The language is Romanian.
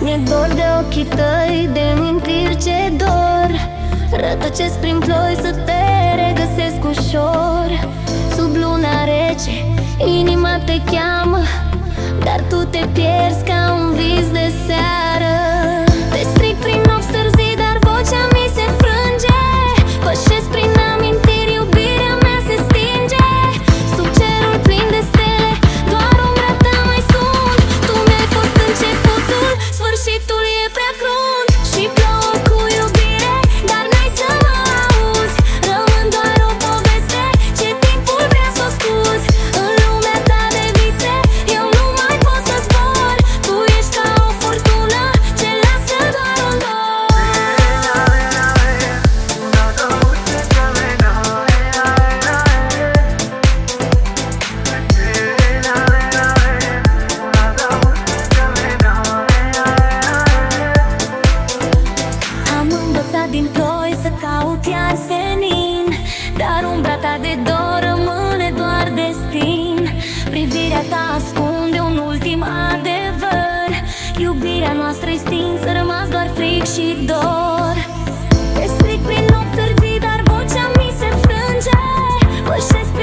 Mi-e dor de ochii tăi, de mintiri ce dor. Rătăcesc prin ploi să te regăsesc ușor. Sub luna rece, inima te cheamă, dar tu te pierzi ca un vis de seară. Te strig prin nopți târzii, dar vocea mi se frânge. Pășesc prin amintiri, iubirea mea se stinge. Sub cerul plin de stele, doar umbra ta mai sunt. Tu mi-ai fost începutul, sfârșitul e prea crunt. Și plouă cu iubire, dar n-ai să mă auzi. Rămân doar o poveste, ce timpul vrea să o scuzi. În lumea ta de vise, eu nu mai pot să zbor. Tu ești ca o furtună, ce lasă doar un dor. Am învățat din ploi să caut iar senin, dar umbra ta de dor rămâne doar destin. Privirea ta ascunde un ultim adevăr. Iubirea noastră-i stinsă, rămas doar fric și dor. Te strig prin nopți târzii, dar vocea mi se frânge. Pășesc